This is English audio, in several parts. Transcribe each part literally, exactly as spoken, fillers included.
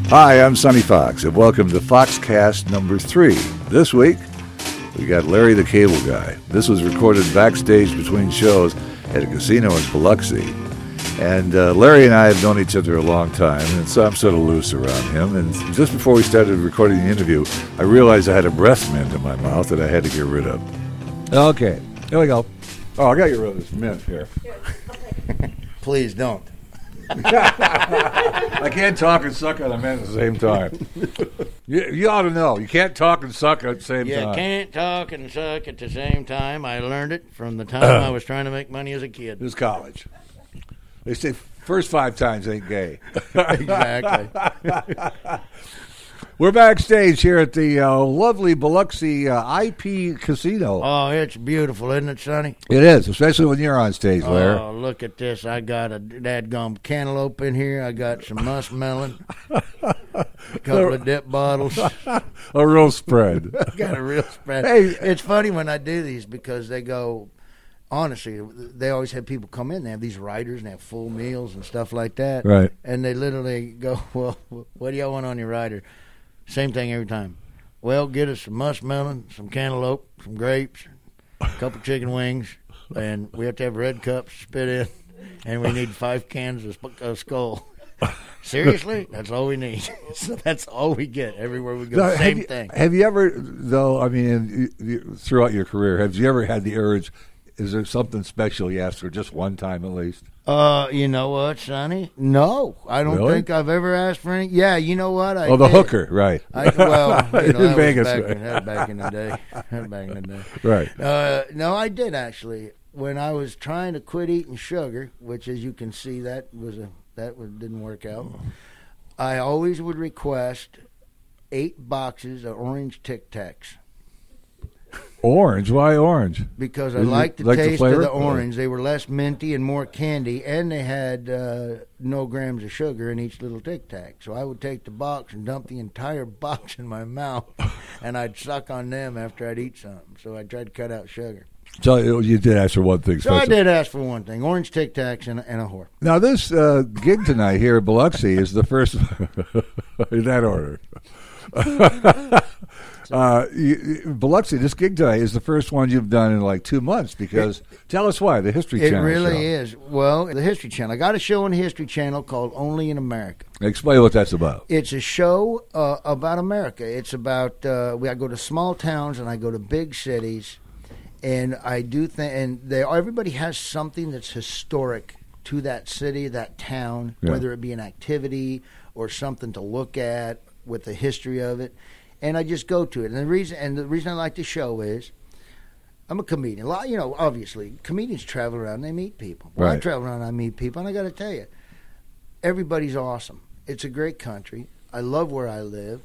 Hi, I'm Sonny Fox, and welcome to Foxcast number three. This week, we got Larry the Cable Guy. This was recorded backstage between shows at a casino in Biloxi. And uh, Larry and I have known each other a long time, and so I'm sort of loose around him. And just before we started recording the interview, I realized I had a breath mint in my mouth that I had to get rid of. Okay, here we go. Oh, I got you rid of this mint here. Please don't. I can't talk and suck on a mint at the same time. you, you ought to know. You can't talk and suck at the same You time. You can't talk and suck at the same time. I learned it from the time I was trying to make money as a kid. It was college. They say first five times ain't gay. Exactly. We're backstage here at the uh, lovely Biloxi uh, I P Casino. Oh, it's beautiful, isn't it, Sonny? It is, especially when you're on stage, Larry. Oh, look at this. I got a dadgum cantaloupe in here. I got some muskmelon, a couple of dip bottles. A real spread. Got a real spread. Hey. It's funny when I do these because they go, honestly, they always have people come in. They have these writers and they have full meals and stuff like that. Right. And they literally go, well, what do y'all want on your rider? Same thing every time. Well, get us some muskmelon, some cantaloupe, some grapes, a couple chicken wings, and we have to have red cups spit in, and we need five cans of sp- uh, Skull. Seriously? That's all we need. So that's all we get everywhere we go. Now, Same have you, thing. Have you ever, though, I mean, you, you, throughout your career, have you ever had the urge, is there something special you asked for just one time at least? Uh, you know what, Sonny? No, I don't Really? think I've ever asked for any. Yeah, you know what? I Oh, the did. hooker, right. I, well, you know, In that Vegas, was back, right. in, that was back in the day. That was back in the day. Right. Uh, no, I did actually. When I was trying to quit eating sugar, which, as you can see, that was a that was, didn't work out. I always would request eight boxes of orange Tic Tacs. Orange? Why orange? Because I Did you liked the like the taste of flavor? the orange. They were less minty and more candy, and they had uh, no grams of sugar in each little Tic Tac. So I would take the box and dump the entire box in my mouth, and I'd suck on them after I'd eat something. So I tried to cut out sugar. So you did ask for one thing So special. I did ask for one thing, orange Tic Tacs and, and a whore. Now, this uh, gig tonight here at Biloxi is the first in that order. uh, you, Biloxi, this gig tonight is the first one you've done in like two months because, tell us why, the History It Channel really show. is. Well, the History Channel. I got a show on the History Channel called Only in America. Explain what that's about. It's a show uh, about America. It's about, uh, we, I go to small towns and I go to big cities. And I do think, and they, everybody has something that's historic to that city, that town, Yeah. whether it be an activity or something to look at with the history of it. And I just go to it. And the reason, and the reason I like the show is, I'm a comedian. A lot, you know, obviously, comedians travel around, they meet people. When I Right. travel around, I meet people, and I got to tell you, everybody's awesome. It's a great country. I love where I live.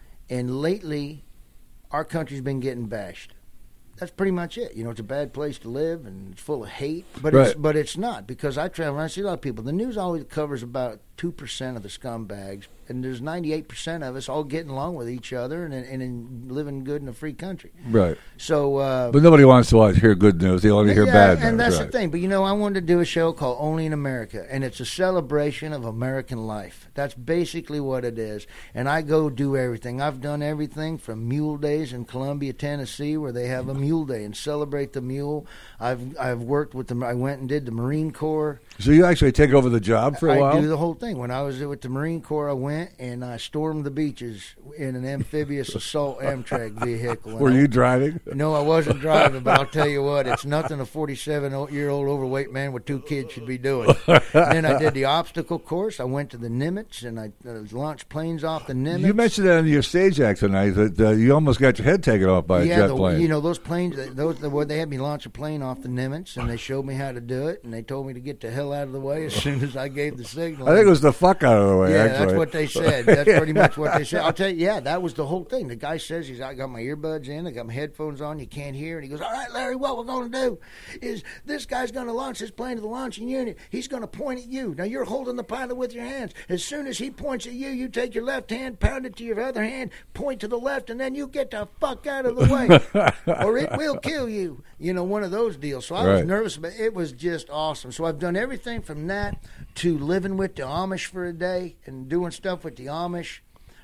And lately, our country's been getting bashed. That's pretty much it. You know, it's a bad place to live, and it's full of hate. But it's Right. but it's not, because I travel around, I see a lot of people. The news always covers about two percent of the scumbags, and there's ninety-eight percent of us all getting along with each other and, and, and living good in a free country. Right. So, uh, But nobody wants to watch, hear good news. They only hear yeah, bad news. and that's right. the thing. But, you know, I wanted to do a show called Only in America, and it's a celebration of American life. That's basically what it is. And I go do everything. I've done everything from Mule Days in Columbia, Tennessee, where they have a Mule Day and celebrate the mule. I've I've worked with them. I went and did the Marine Corps. So you actually take over the job for a I while? do the whole thing. When I was with the Marine Corps, I went and I stormed the beaches in an amphibious assault Amtrak vehicle. And Were I- you driving? No, I wasn't driving, but I'll tell you what, it's nothing a forty-seven-year-old overweight man with two kids should be doing. Then I did the obstacle course. I went to the Nimitz, and I uh, launched planes off the Nimitz. You mentioned that in your stage act tonight that uh, you almost got your head taken off by a yeah, jet the, plane. you know, those planes, those the, they had me launch a plane off the Nimitz, and they showed me how to do it, and they told me to get the hell out of the way as soon as I gave the signal. I think it was the fuck out of the way, Yeah, actually. that's what they said. That's pretty much what they said. I'll tell you, yeah, that was the whole thing. The guy says, he's, I got my earbuds in, I got my headphones on, you can't hear. And he goes, all right, Larry, what we're going to do is this guy's going to launch his plane to the launching unit. He's going to point at you. Now, you're holding the pilot with your hands. As soon as he points at you, you take your left hand, pound it to your other hand, point to the left, and then you get the fuck out of the way, or it will kill you. You know, one of those deals. So I was Right. nervous, but it was just awesome. So I've done everything from that to living with the Amish for a day and doing stuff with the Amish.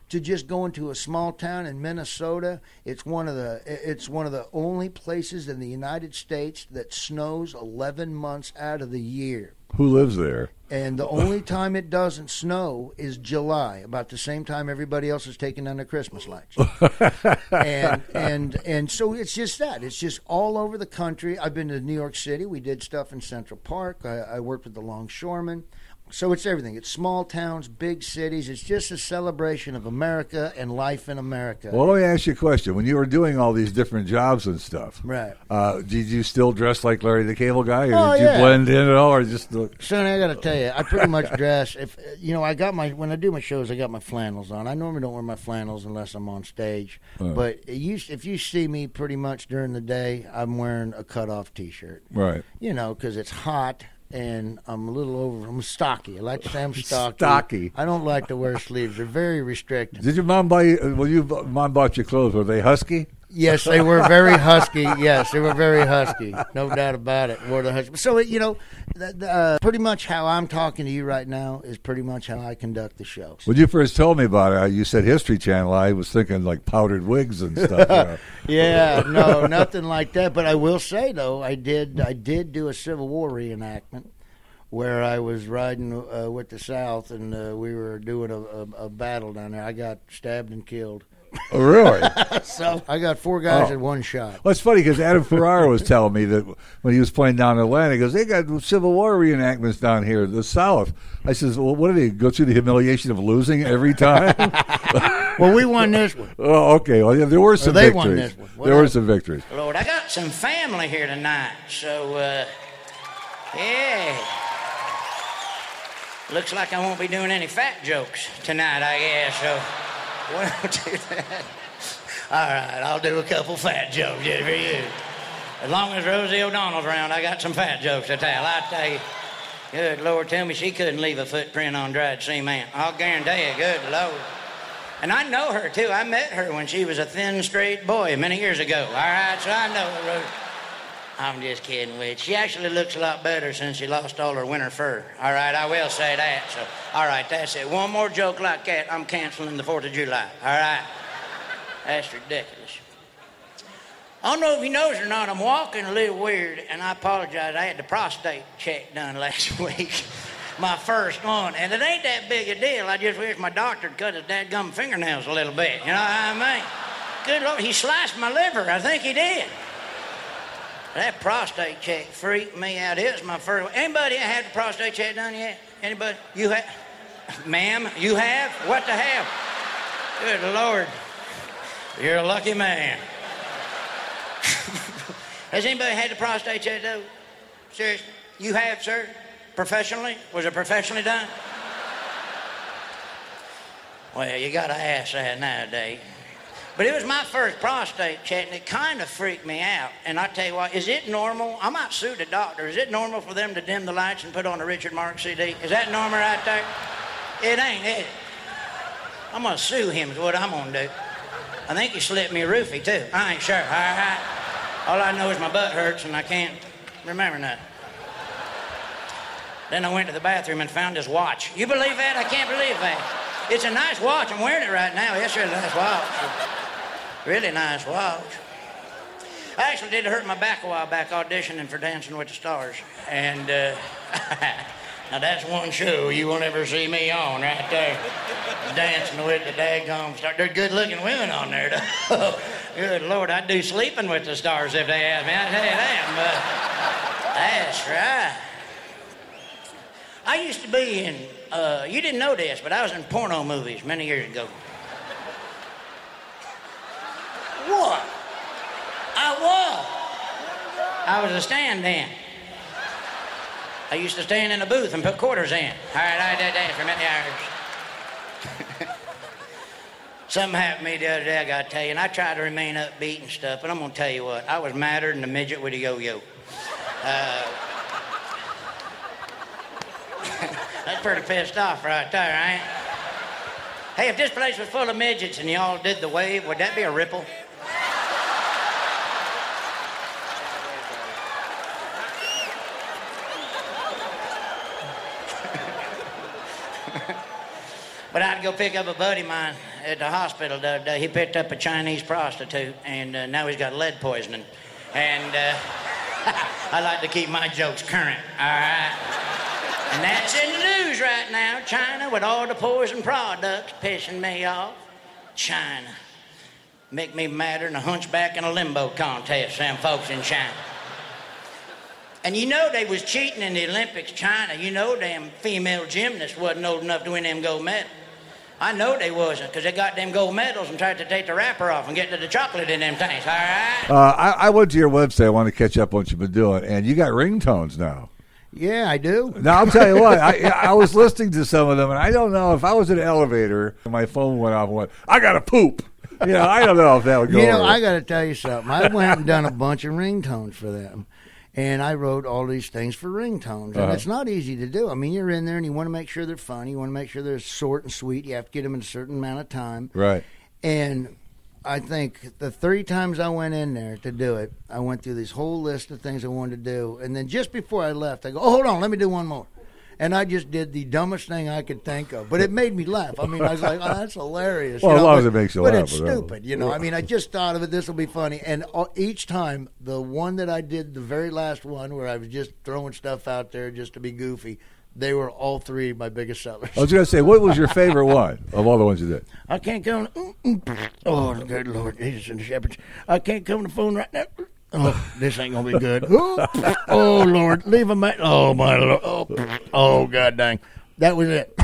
to just go into a small town in Minnesota. It's one of the it's one of the only places in the United States that snows eleven months out of the year. Who lives there? And the only time it doesn't snow is July, about the same time everybody else is taking down their Christmas lights. and and and so it's just that. It's just all over the country. I've been to New York City. We did stuff in Central Park. I, I worked with the Longshoremen. So it's everything. It's small towns, big cities. It's just a celebration of America and life in America. Well, let me ask you a question. When you were doing all these different jobs and stuff, right? Uh, did you still dress like Larry the Cable Guy, or oh, did you yeah. blend in at all, or just look? Sonny, I got to tell you, I pretty much dress. If you know, I got my when I do my shows, I got my flannels on. I normally don't wear my flannels unless I'm on stage. Oh. But you, if you see me pretty much during the day, I'm wearing a cut-off T-shirt. Right. You know, because it's hot. And I'm a little over. I'm stocky. I like to say I'm stocky. Stocky. I don't like to wear sleeves. They're very restricted. Did your mom buy you? Well, you mom bought you clothes. Were they husky? Yes, they were very husky. Yes, they were very husky. No doubt about it. Wore the husky. So you know, uh, pretty much how I'm talking to you right now is pretty much how I conduct the shows. When you first told me about it, you said History Channel. I was thinking like powdered wigs and stuff. You know. Yeah, no, nothing like that. But I will say though, I did, I did do a Civil War reenactment where I was riding uh, with the South, and uh, we were doing a, a, a battle down there. I got stabbed and killed. Oh, really? So I got four guys Oh. at one shot. Well, it's funny because Adam Ferrara was telling me that when he was playing down in Atlanta, he goes, they got Civil War reenactments down here, the South. I says, well, what do they go through the humiliation of losing every time? Well, we won this one. Oh, okay. Well, yeah, there were some they victories. won this one. There were Whatever. some victories. Lord, I got some family here tonight, so, uh, yeah. Looks like I won't be doing any fat jokes tonight, I guess, so we won't do that. All right, I'll do a couple fat jokes just for you. As long as Rosie O'Donnell's around, I got some fat jokes to tell. I tell you, good Lord, tell me she couldn't leave a footprint on dried cement. I'll guarantee you, good Lord. And I know her, too. I met her when she was a thin, straight boy many years ago. All right, so I know her, Rosie. I'm just kidding with you. She actually looks a lot better since she lost all her winter fur. All right, I will say that. So, all right, that's it. One more joke like that, I'm canceling the fourth of July. All right? That's ridiculous. I don't know if you noticed or not, I'm walking a little weird, and I apologize. I had the prostate check done last week, my first one, and it ain't that big a deal. I just wish my doctor would cut his dadgum fingernails a little bit. You know what I mean? Good Lord, he sliced my liver. I think he did. That prostate check freaked me out. It was my first one. Anybody had the prostate check done yet? Anybody? You have? Ma'am, you have? What the hell? Good Lord. You're a lucky man. Has anybody had the prostate check done? Seriously? You have, sir? Professionally? Was it professionally done? Well, you gotta ask that nowadays. But it was my first prostate check, and it kind of freaked me out. And I tell you what, is it normal? I might sue the doctor. Is it normal for them to dim the lights and put on a Richard Marx C D? Is that normal right there? It ain't, is it? I'm gonna sue him is what I'm gonna do. I think he slipped me a roofie, too. I ain't sure, all right? All I know is my butt hurts, and I can't remember nothing. Then I went to the bathroom and found his watch. You believe that? I can't believe that. It's a nice watch. I'm wearing it right now. Yes, it's a nice watch. Really nice watch. I actually did hurt my back a while back auditioning for Dancing with the Stars. And, uh, now that's one show you won't ever see me on right there. Dancing with the daggone stars. There's good looking women on there, though. Good Lord, I'd do Sleeping with the Stars if they asked me. I tell you that, but that's right. I used to be in, uh, you didn't know this, but I was in porno movies many years ago. What? I was. I was a stand-in. I used to stand in a booth and put quarters in. All right, I did that for many hours. Something happened to me the other day, I gotta tell you, and I tried to remain upbeat and stuff, but I'm gonna tell you what, I was madder than a midget with a yo-yo. Uh, that's pretty pissed off right there, ain't it? Hey, if this place was full of midgets and y'all did the wave, would that be a ripple? But I'd go pick up a buddy of mine at the hospital the other day. He picked up a Chinese prostitute, and uh, now he's got lead poisoning. And uh, I like to keep my jokes current, all right? And that's in the news right now. China with all the poison products pissing me off. China. Make me madder than a hunchback in a limbo contest, them folks in China. And you know they was cheating in the Olympics, China. You know them female gymnasts wasn't old enough to win them gold medals. I know they wasn't, because they got them gold medals and tried to take the wrapper off and get to the chocolate in them things, all right? Uh, I, I went to your website. I want to catch up on what you've been doing, and you got ringtones now. Yeah, I do. Now, I'll tell you what, I, I was listening to some of them, and I don't know if I was in an elevator and my phone went off and went, I got to poop. You know, I don't know if that would go You know, over. I got to tell you something. I went and done a bunch of ringtones for them. And I wrote all these things for ringtones. And Uh-huh. it's not easy to do. I mean, you're in there and you want to make sure they're funny. You want to make sure they're short and sweet. You have to get them in a certain amount of time. Right. And I think the three times I went in there to do it, I went through this whole list of things I wanted to do. And then just before I left, I go, oh, hold on, let me do one more. And I just did the dumbest thing I could think of. But it made me laugh. I mean, I was like, oh, that's hilarious. Well, you as know, long but, as it makes you but laugh, it's whatever. stupid, you know. I mean, I just thought of it, this will be funny. And uh, each time, the one that I did, the very last one, where I was just throwing stuff out there just to be goofy, they were all three my biggest sellers. I was going to say, what was your favorite one of all the ones you did? I can't come. Oh, good Lord, Jesus and the shepherds. I can't come to the phone right now. Oh, this ain't gonna be good. Oh Lord, leave a man. Oh my Lord. Oh, oh God dang. That was it.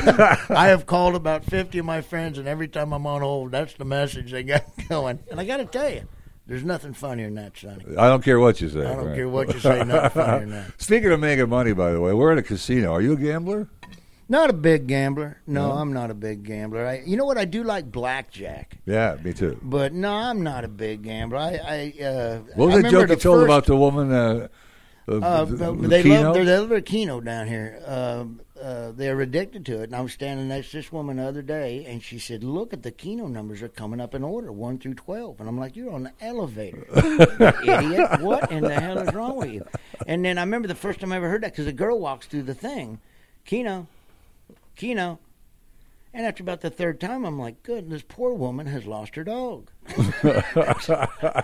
I have called about fifty of my friends, and every time I'm on hold, that's the message they got going. And I got to tell you, there's nothing funnier than that, Sonny. I don't care what you say. I don't right? care what you say, nothing funnier than that. Speaking of making money, by the way, we're at a casino. Are you a gambler? Not a big gambler. No, No? I'm not a big gambler. I, you know what? I do like blackjack. Yeah, me too. But no, I'm not a big gambler. I, I uh, What was I that remember joke you the told first, about the woman? Uh, uh, Uh, the, the they Keno? love they love their Keno down here. Um, uh, they're addicted to it. And I was standing next to this woman the other day, and she said, "Look at the Keno numbers are coming up in order, one through twelve." And I'm like, "You're on the elevator, you idiot! What in the hell is wrong with you?" And then I remember the first time I ever heard that, because a girl walks through the thing, Keno, Keno. And after about the third time, I'm like, good, this poor woman has lost her dog. Because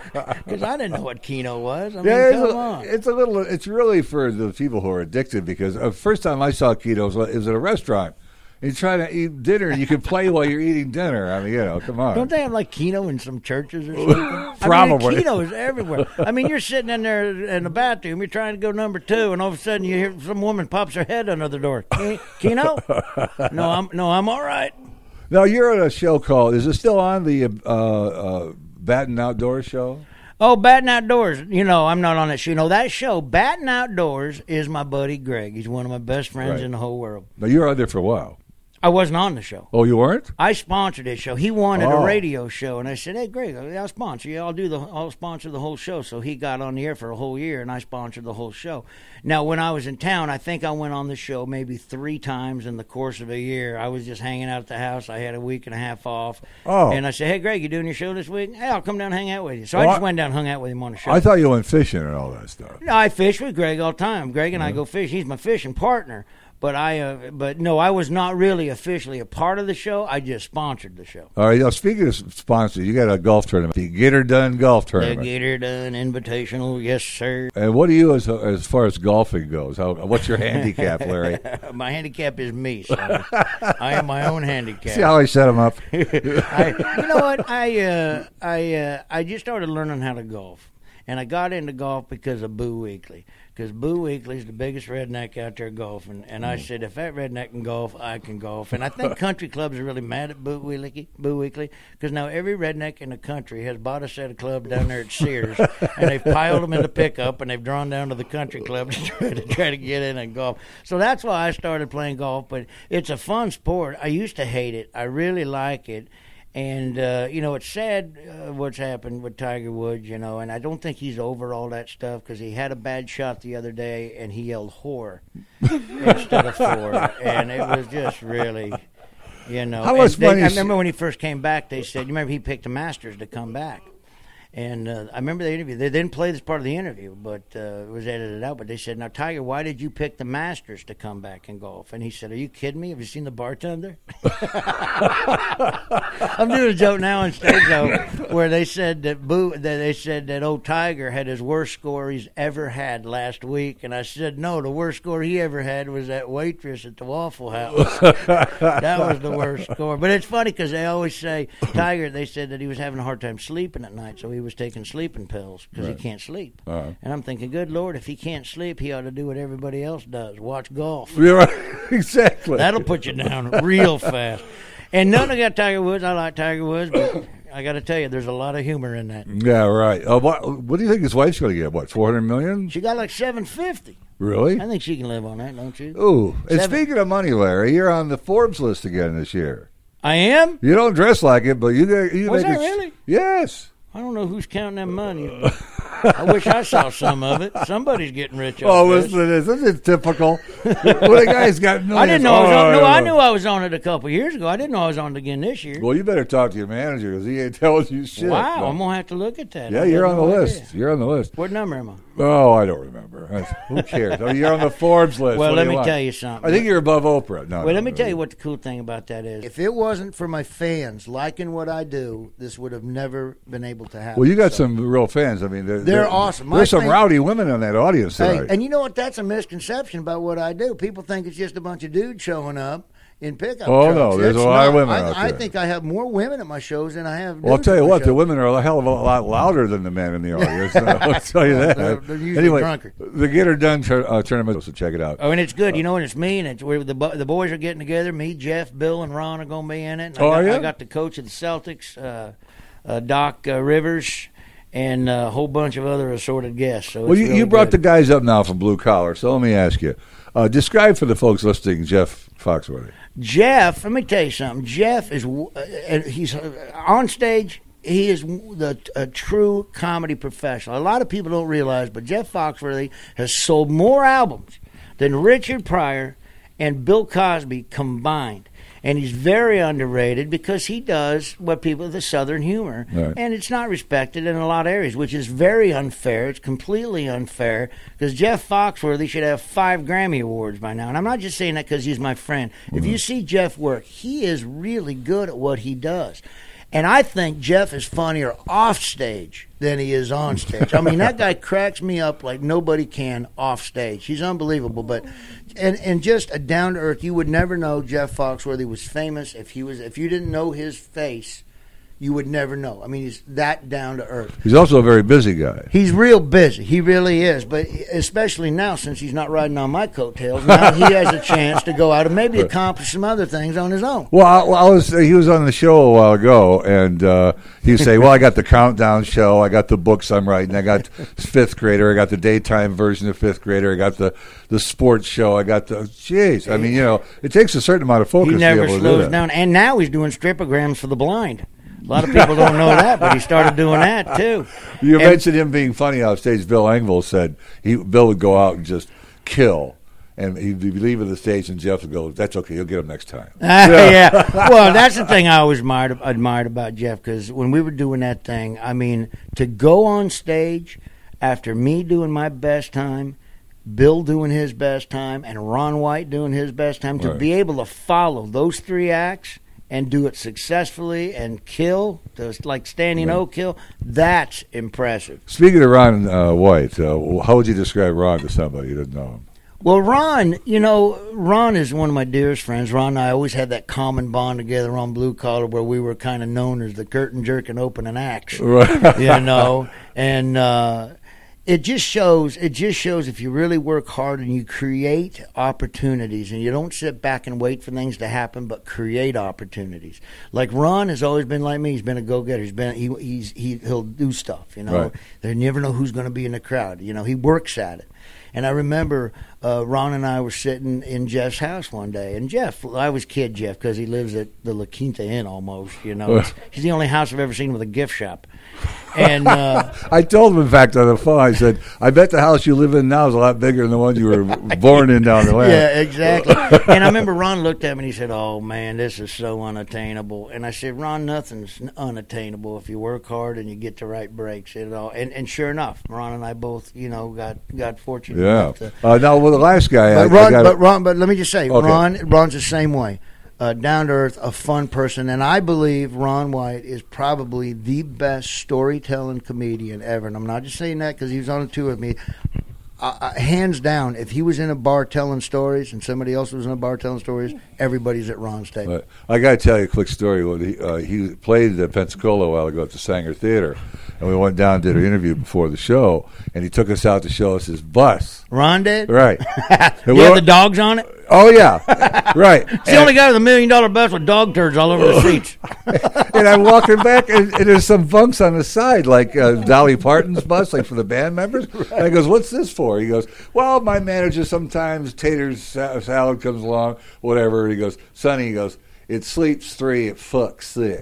I didn't know what Keno was. I mean, Yeah, it's come a, on. it's a little. It's really for the people who are addicted, because the first time I saw Keno was, it was at a restaurant. You try to eat dinner, and you can play while you're eating dinner. I mean, you know, come on. Don't they have like Keno in some churches or something? Probably. I mean, Keno is everywhere. I mean, you're sitting in there in the bathroom, you're trying to go number two, and all of a sudden you hear some woman pops her head under the door. Ke- Keno? No, I'm no, I'm all right. Now you're at a show called. Is it still on the uh, uh, Batten Outdoors show? Oh, Batting Outdoors. You know, I'm not on that show. You know, that show, Batting Outdoors, is my buddy Greg. He's one of my best friends Right. in the whole world. Now you were out there for a while. I wasn't on the show. Oh, you weren't? I sponsored his show. He wanted Oh. a radio show, and I said, "Hey, Greg, I'll sponsor you. I'll do the, I'll sponsor the whole show." So he got on the air for a whole year, and I sponsored the whole show. Now, when I was in town, I think I went on the show maybe three times in the course of a year. I was just hanging out at the house. I had a week and a half off, Oh. and I said, "Hey, Greg, you doing your show this week? Hey, I'll come down and hang out with you." So Oh, I just I- went down and hung out with him on the show. I thought you went fishing and all that stuff. No, I fish with Greg all the time. Greg and I go fish. He's my fishing partner. But I, uh, but no, I was not really officially a part of the show. I just sponsored the show. All right. Now, speaking of sponsors, you got a golf tournament, the Get Her Done Golf The Tournament. Get Her Done Invitational, yes, sir. And what do you, as as far as golfing goes? How, what's your handicap, Larry? My handicap is me, son. I am my own handicap. See how I set him up? I, you know what? I uh, I uh, I just started learning how to golf, and I got into golf because of Boo Weekley. Because Boo Weekley's the biggest redneck out there golfing, and I said, if that redneck can golf, I can golf. And I think country clubs are really mad at Boo Weekley, Boo Weekley, because now every redneck in the country has bought a set of clubs down there at Sears, and they've piled them in the pickup, and they've drawn down to the country club to try to try to get in and golf. So that's why I started playing golf. But it's a fun sport. I used to hate it. I really like it. And, uh, you know, it's sad uh, what's happened with Tiger Woods, you know, and I don't think he's over all that stuff, because he had a bad shot the other day and he yelled whore instead of four. And it was just really, you know. How and much they, money I is- remember when he first came back, they said, you remember he picked the Masters to come back. And uh, I remember the interview. They didn't play this part of the interview, but uh, it was edited out. But they said, now, Tiger, why did you pick the Masters to come back in golf? And he said, are you kidding me? Have you seen the bartender? I'm doing a joke now on stage though, where they said that Boo, that they said that old Tiger had his worst score he's ever had last week, and I said no, the worst score he ever had was that waitress at the Waffle House. That was the worst score. But it's funny because they always say Tiger. They said that he was having a hard time sleeping at night, so he was taking sleeping pills because Right. he can't sleep. Uh-huh. And I'm thinking, good Lord, if he can't sleep, he ought to do what everybody else does: watch golf. You're right. Exactly. That'll put you down real fast. And none of got Tiger Woods. I like Tiger Woods, but I got to tell you, there's a lot of humor in that. Yeah, right. Uh, what, what do you think his wife's going to get? What, four hundred million? She got like seven fifty. Really? I think she can live on that, don't you? Ooh. And Seven. speaking of money, Larry, you're on the Forbes list again this year. I am? You don't dress like it, but you get. You Was make I it- really? Yes. I don't know who's counting that money. I wish I saw some of it. Somebody's getting rich off Oh, this. listen to this. This is typical. Well, the guy's got millions. I didn't know I was on. Oh, No, I knew I was on it a couple years ago. I didn't know I was on it again this year. Well, you better talk to your manager because he ain't telling you shit. Wow, No. I'm gonna have to look at that. Yeah, I you're had on the no list. idea. You're on the list. What number am I? Oh, I don't remember. That's- Who cares? Oh, you're on the Forbes list. Well, What let do me want? tell you something. I think you're above Oprah. No, Well, no, let me no. tell you what the cool thing about that is. If it wasn't for my fans liking what I do, this would have never been able to happen. Well, you got So- some real fans. I mean, they're, They're awesome. My There's some fan- rowdy women in that audience Hey, tonight. and you know what? That's a misconception about what I do. People think it's just a bunch of dudes showing up in pickup Oh, trucks. no, there's a It's lot of not. women I, out I there. think I have more women at my shows than I have. Well, I'll dudes tell at you my what, the shows. women are a hell of a lot louder than the men in the audience. I'll tell you that. They're- they're usually anyway, drunker. the Get Her Done tur- uh, tournament, so check it out. Oh, and it's good. You know, and it's me, and it's where the bo- the boys are getting together. Me, Jeff, Bill, and Ron are going to be in it. And Oh, I got, are you? I got the coach of the Celtics, uh, uh, Doc uh, Rivers, and a whole bunch of other assorted guests. So Well, it's you, really you brought the good. guys up now from Blue Collar, so let me ask you. Uh, describe for the folks listening Jeff Foxworthy. Jeff, let me tell you something. Jeff is uh, uh, he's uh, on stage. He is the a true comedy professional. A lot of people don't realize, but Jeff Foxworthy has sold more albums than Richard Pryor and Bill Cosby combined. And he's very underrated because he does what people the Southern humor, Right. and it's not respected in a lot of areas, which is very unfair. It's completely unfair because Jeff Foxworthy should have five Grammy awards by now. And I'm not just saying that because he's my friend. If you see Jeff work, he is really good at what he does. And I think Jeff is funnier off stage than he is on stage. I mean, that guy cracks me up like nobody can off stage. He's unbelievable. But and and just a down to earth, you would never know Jeff Foxworthy was famous if he was if you didn't know his face. You would never know. I mean, he's that down to earth. He's also a very busy guy. He's real busy. He really is. But especially now, since he's not riding on my coattails, now he has a chance to go out and maybe accomplish some other things on his own. Well, I, well, I was he was on the show a while ago, and uh, he would say, "Well, I got the countdown show, I got the books I'm writing, I got Fifth Grader, I got the daytime version of Fifth Grader, I got the the sports show, I got the." Jeez, I mean, you know, it takes a certain amount of focus He to never be able to do slows that. down. And now he's doing stripograms for the blind. A lot of people don't know that, but he started doing that, too. You And- mentioned him being funny off stage. Bill Engvall said he Bill would go out and just kill, and he'd be leaving the stage, and Jeff would go, "That's okay, you'll get him next time." Uh, yeah. Well, that's the thing I always admired, admired about Jeff, because when we were doing that thing, I mean, to go on stage after me doing my best time, Bill doing his best time, and Ron White doing his best time, to Right. be able to follow those three acts and do it successfully and kill, just like Standing O kill, that's impressive. Speaking of Ron uh, White, uh, how would you describe Ron to somebody who doesn't know him? Well, Ron, you know, Ron is one of my dearest friends. Ron and I always had that common bond together on Blue Collar where we were kind of known as the curtain jerking opening acts, Right. you know, and uh, it just shows, it just shows if you really work hard and you create opportunities and you don't sit back and wait for things to happen, but create opportunities. Like Ron has always been like me. He's been a go-getter. He's been, he, he's, he, he'll do stuff, you know. Right. They never know who's going to be in the crowd. You know, he works at it. And I remember uh, Ron and I were sitting in Jeff's house one day. And Jeff, I was kid Jeff because he lives at the La Quinta Inn almost, you know. It's, he's the only house I've ever seen with a gift shop. And uh, I told him, in fact, on the phone, I said, "I bet the house you live in now is a lot bigger than the one you were born in down the lane." yeah, exactly. And I remember Ron looked at me and he said, "Oh, man, this is so unattainable." And I said, "Ron, nothing's unattainable if you work hard and you get the right breaks." It all. And, and sure enough, Ron and I both, you know, got, got fortunate Yeah. enough to... Uh, now, well, the last guy, I, But Ron, I got but Ron, but let me just say, Okay. Ron, Ron's the same way. uh, down to earth, a fun person, and I believe Ron White is probably the best storytelling comedian ever. And I'm not just saying that because he was on a tour with me. Uh, hands down, if he was in a bar telling stories and somebody else was in a bar telling stories, everybody's at Ron's table. But I got to tell you a quick story. When he, uh, he played at Pensacola a while ago at the Sanger Theater, and we went down and did an interview before the show, and he took us out to show us his bus. Ron did? Right. You have the dogs on it? Oh, yeah. Right. It's the only guy with a million dollar bus with dog turds all over the seats. And I'm walking back, and, and there's some bunks on the side, like uh, Dolly Parton's bus, like for the band members. Right. And I goes, what's this for? He goes, well, my manager sometimes taters sa- salad comes along, whatever. He goes, Sonny, he goes, it sleeps three, it fucks six.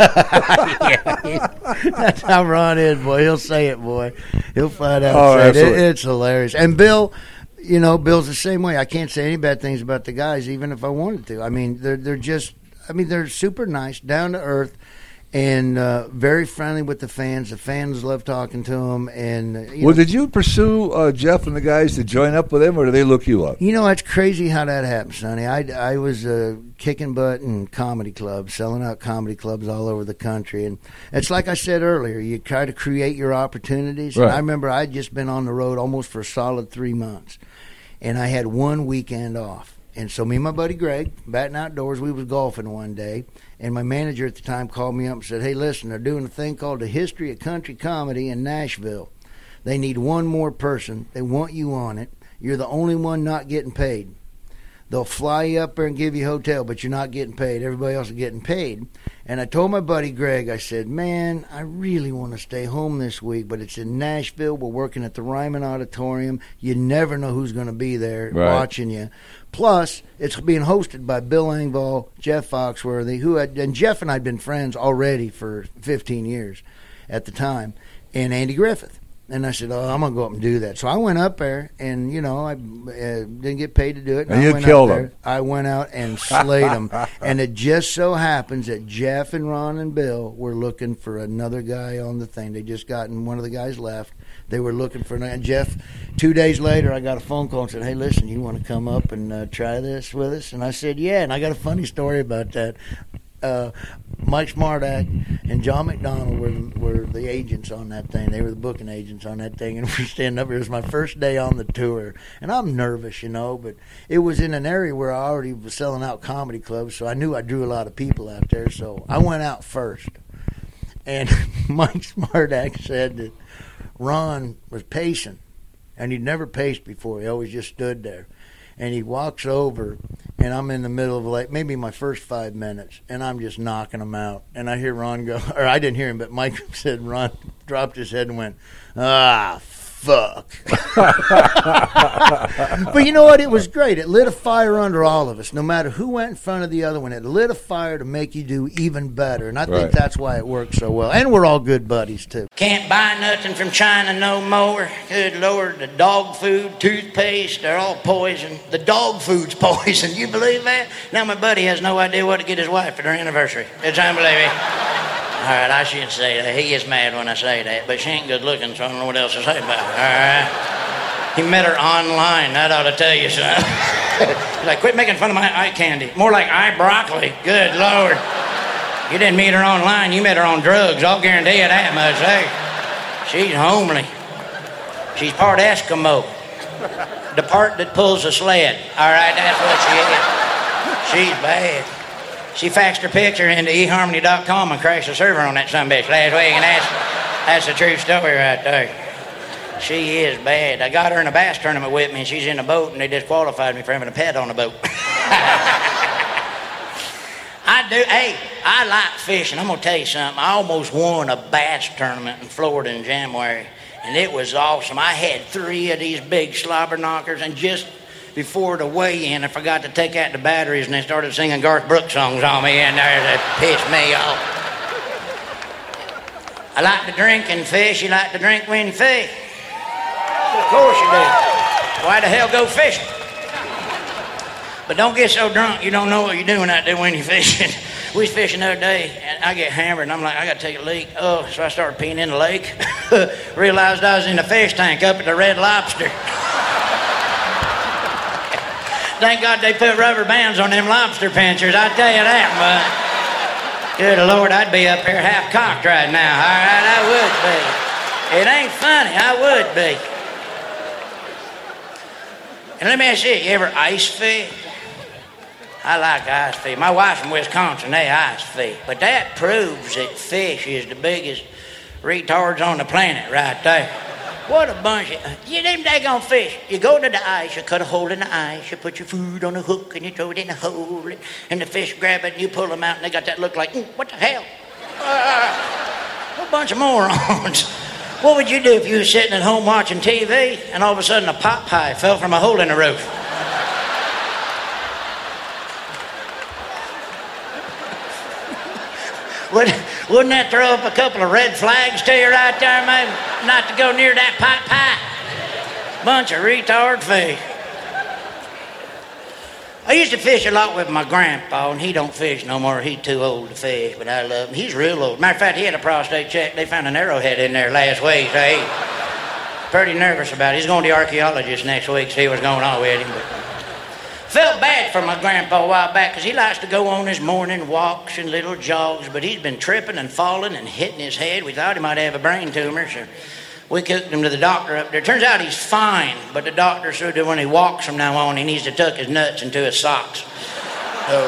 Yeah, that's how Ron is, boy. He'll say it, boy. He'll flat out Oh, say it. absolutely. it. It's hilarious. And Bill... You know, Bill's the same way. I can't say any bad things about the guys, even if I wanted to. I mean, they're they're just, I mean, they're super nice, down to earth, and uh, very friendly with the fans. The fans love talking to them. And uh, you Well, know, did you pursue uh, Jeff and the guys to join up with them, or do they look you up? You know, it's crazy how that happened, Sonny. I, I was uh, kicking butt in comedy clubs, selling out comedy clubs all over the country. And it's like I said earlier, you try to create your opportunities. Right. And I remember I'd just been on the road almost for a solid three months. And I had one weekend off. And so me and my buddy Greg, batting outdoors, we was golfing one day. And my manager at the time called me up and said, hey, listen, they're doing a thing called the History of Country Comedy in Nashville. They need one more person. They want you on it. You're the only one not getting paid. They'll fly you up there and give you a hotel, but you're not getting paid. Everybody else is getting paid. And I told my buddy Greg, I said, man, I really want to stay home this week, but it's in Nashville. We're working at the Ryman Auditorium. You never know who's going to be there Right. watching you. Plus, it's being hosted by Bill Engvall, Jeff Foxworthy, who had, and Jeff and I had been friends already for fifteen years at the time, and Andy Griffith. And I said, oh, I'm going to go up and do that. So I went up there, and, you know, I uh, didn't get paid to do it. And I you went killed up there. them. I went out and slayed them. And it just so happens that Jeff and Ron and Bill were looking for another guy on the thing. They just gotten one of the guys left. They were looking for another. And Jeff, two days later, I got a phone call and said, hey, listen, you want to come up and uh, try this with us? And I said, yeah. And I got a funny story about that. Uh, Mike Smartak and John McDonald were were the agents on that thing. They were the booking agents on that thing, and we're standing up here. It was my first day on the tour, and I'm nervous, you know, but it was in an area where I already was selling out comedy clubs, so I knew I drew a lot of people out there, so I went out first. And Mike Smartak said that Ron was pacing, and he'd never paced before. He always just stood there. And he walks over, and I'm in the middle of like maybe my first five minutes, and I'm just knocking him out. And I hear Ron go, or I didn't hear him, but Mike said Ron dropped his head and went, ah, fuck. But you know what? It was great. It lit a fire under all of us. No matter who went in front of the other one, it lit a fire to make you do even better. And I think Right. that's why it worked so well. And we're all good buddies, too. Can't buy nothing from China no more. Good Lord, the dog food, toothpaste, they're all poison. The dog food's poison. You believe that? Now my buddy has no idea what to get his wife for their anniversary. It's unbelievable. All right, I shouldn't say that. He gets mad when I say that, but she ain't good looking, so I don't know what else to say about her. All right? He met her online. That ought to tell you something. He's like, quit making fun of my eye candy. More like eye broccoli. Good Lord. You didn't meet her online. You met her on drugs. I'll guarantee you that much. Hey, she's homely. She's part Eskimo. The part that pulls a sled. All right, that's what she is. She's bad. She faxed her picture into e harmony dot com and crashed the server on that sumbitch last week, and that's, that's the true story right there. She is bad. I got her in a bass tournament with me, and she's in a boat, and they disqualified me for having a pet on the boat. I do. Hey, I like fishing. I'm going to tell you something. I almost won a bass tournament in Florida in January, and it was awesome. I had three of these big slobber knockers, and just before the weigh-in, I forgot to take out the batteries, and they started singing Garth Brooks songs on me in there that pissed me off. I like to drink and fish. You like to drink when you fish? Of course you do. Why the hell go fishing? But don't get so drunk you don't know what you're doing out there when you're fishing. We was fishing the other day, and I get hammered, and I'm like, I got to take a leak. Oh, so I started peeing in the lake. Realized I was in the fish tank up at the Red Lobster. thank God they put rubber bands on them lobster pinchers, I tell you that much. Good Lord, I'd be up here half-cocked right now. All right, I would be. It ain't funny, I would be. And let me ask you, you ever ice fish? I like ice fish. My wife's from Wisconsin, they ice fish. But that proves that fish is the biggest retards on the planet right there. What a bunch of... You them daggone fish. You go to the ice, you cut a hole in the ice, you put your food on a hook, and you throw it in the hole, and the fish grab it, and you pull them out, and they got that look like, mm, what the hell? Uh, what a bunch of morons. What would you do if you were sitting at home watching T V, and all of a sudden a pot pie fell from a hole in the roof? Would, wouldn't that throw up a couple of red flags to you right there, maybe? Not to go near that pot pie. Bunch of retard fish. I used to fish a lot with my grandpa, and he don't fish no more. He's too old to fish, but I love him. He's real old. Matter of fact, he had a prostate check. They found an arrowhead in there last week, so he's pretty nervous about it. He's going to the archaeologist next week to see what's going on with him. But felt bad for my grandpa a while back because he likes to go on his morning walks and little jogs, but he's been tripping and falling and hitting his head. We thought he might have a brain tumor, so we took him to the doctor up there. Turns out he's fine, but the doctor said that when he walks from now on, he needs to tuck his nuts into his socks. So,